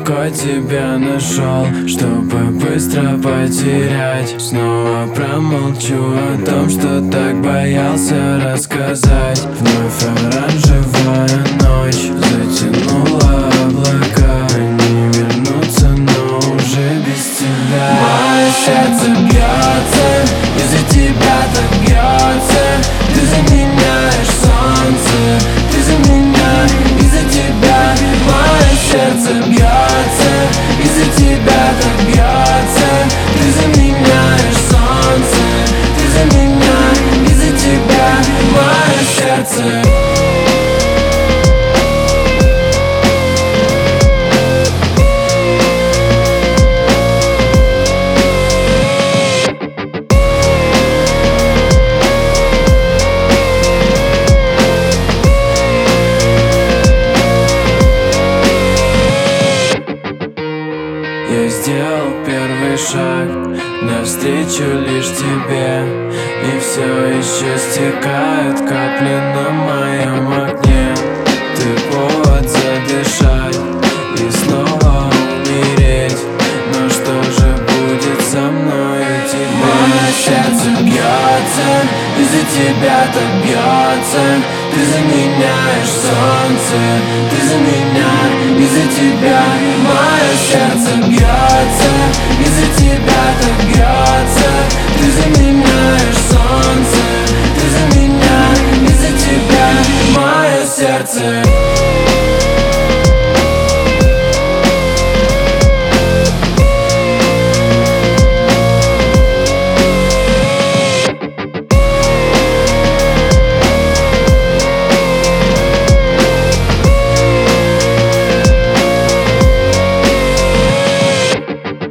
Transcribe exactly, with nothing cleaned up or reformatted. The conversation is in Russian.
легко тебя нашел, чтобы быстро потерять. Снова промолчу о том, что так боялся рассказать. Вновь оранжевая ночь затянула облака. Они вернутся, но уже без тебя. Мое сердце бьется, из-за тебя так бьется. Ты заменяешь солнце, ты за меня, из-за тебя. Мое сердце бьется, из-за тебя так бьется. Ты заменяешь солнце, ты за меня, из-за тебя. Мое сердце. Я сделал первый шаг навстречу лишь тебе, и все еще стекают капли на моем окне. Ты повод задышать и снова умереть. Но что же будет со мной и тебе? Мое сердце бьется, из-за тебя так бьется. Ты заменяешь солнце, ты за меня, из-за тебя. Мое сердце бьется, из-за тебя так бьется. Ты заменяешь солнце, ты за меня, из-за тебя. Мое сердце.